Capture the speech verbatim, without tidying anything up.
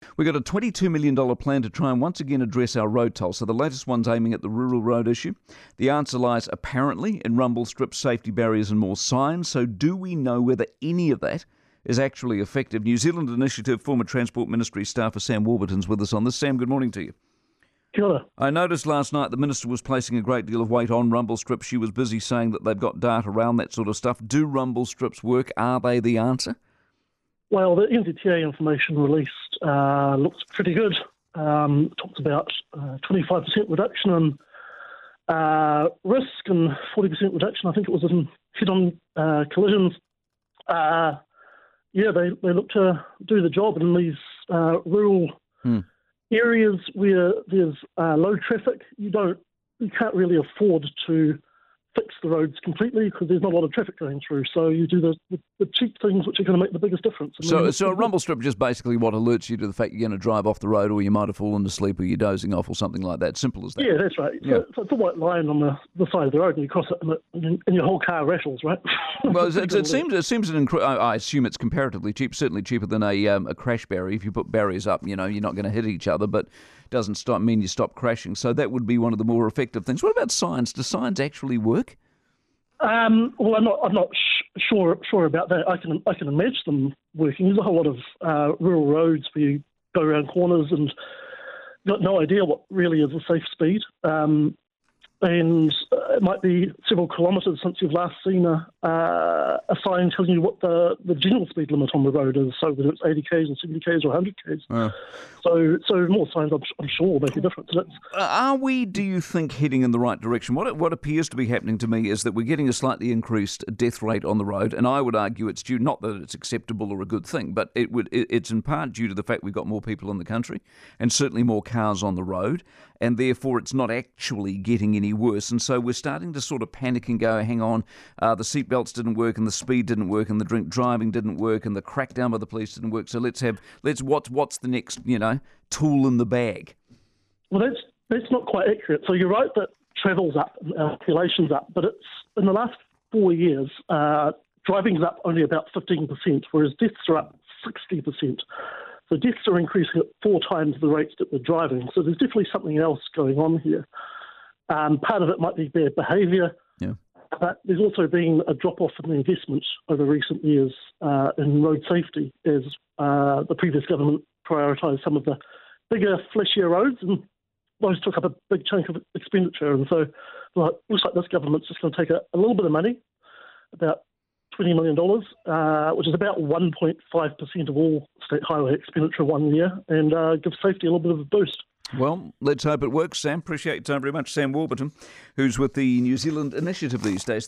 We've got a twenty-two million dollars plan to try and once again address our road toll. So the latest one's aiming at the rural road issue. The answer lies apparently in rumble strips, safety barriers and more signs. So do we know whether any of that is actually effective? New Zealand Initiative former Transport Ministry staffer Sam Warburton's with us on this. Sam, good morning to you. Kia ora. I noticed last night the Minister was placing a great deal of weight on rumble strips. She was busy saying that they've got data around that sort of stuff. Do rumble strips work? Are they the answer? Well, the N Z T A information released uh, looks pretty good. Um, talks about uh, twenty-five percent reduction in uh, risk and forty percent reduction, I think it was, in head-on uh, collisions. Uh, yeah, they, they look to do the job in these uh, rural Hmm. areas where there's uh, low traffic. You don't, you can't really afford to fix the roads completely because there's not a lot of traffic going through. So you do the, the, the cheap things which are going to make the biggest difference. And So, so a rumble strip just basically what alerts you to the fact you're going to drive off the road, or you might have fallen asleep, or you're dozing off, or something like that. Simple as that. Yeah, that's right. Yeah. So, so it's a white line on the, the side of the road, and you cross it, and, it, and your whole car rattles, right? Well, it, it, it seems it seems an incre- I I assume it's comparatively cheap, certainly cheaper than a um, a crash barrier. If you put barriers up, you know you're not going to hit each other, but doesn't stop mean you stop crashing. So that would be one of the more effective things. What about signs? Do signs actually work? Um, well, I'm not. I'm not sh- sure sure about that. I can I can imagine them working. There's a whole lot of uh, rural roads where you go around corners and got no idea what really is a safe speed. Um, and uh, it might be several kilometres since you've last seen a, uh, a sign telling you what the, the general speed limit on the road is, so whether it's eighty k's or seventy k's or one hundred k's. Uh, So so more signs, I'm, I'm sure, will make a difference. That's, are we, do you think, heading in the right direction? What what appears to be happening to me is that we're getting a slightly increased death rate on the road, and I would argue it's due, not that it's acceptable or a good thing, but it would it, it's in part due to the fact we've got more people in the country and certainly more cars on the road, and therefore it's not actually getting any worse. And so we're starting to sort of panic and go, hang on, uh, the seatbelts didn't work, and the speed didn't work, and the drink driving didn't work, and the crackdown by the police didn't work. So let's have let's what's what's the next you know tool in the bag? well, that's that's not quite accurate. So you're right that travel's up, uh, population's up, but it's in the last four years, uh, driving's up only about fifteen percent, whereas deaths are up sixty percent. So deaths are increasing at four times the rates that we're driving. So there's definitely something else going on here. Um, part of it might be bad behaviour, Yeah. but there's also been a drop-off in the investment over recent years uh, in road safety as uh, the previous government prioritised some of the bigger, flashier roads, and those took up a big chunk of expenditure. And so well, it looks like this government's just going to take a, a little bit of money, about twenty million dollars, uh, which is about one point five percent of all state highway expenditure one year, and uh, give safety a little bit of a boost. Well, let's hope it works, Sam. Appreciate your time very much. Sam Warburton, who's with the New Zealand Initiative these days.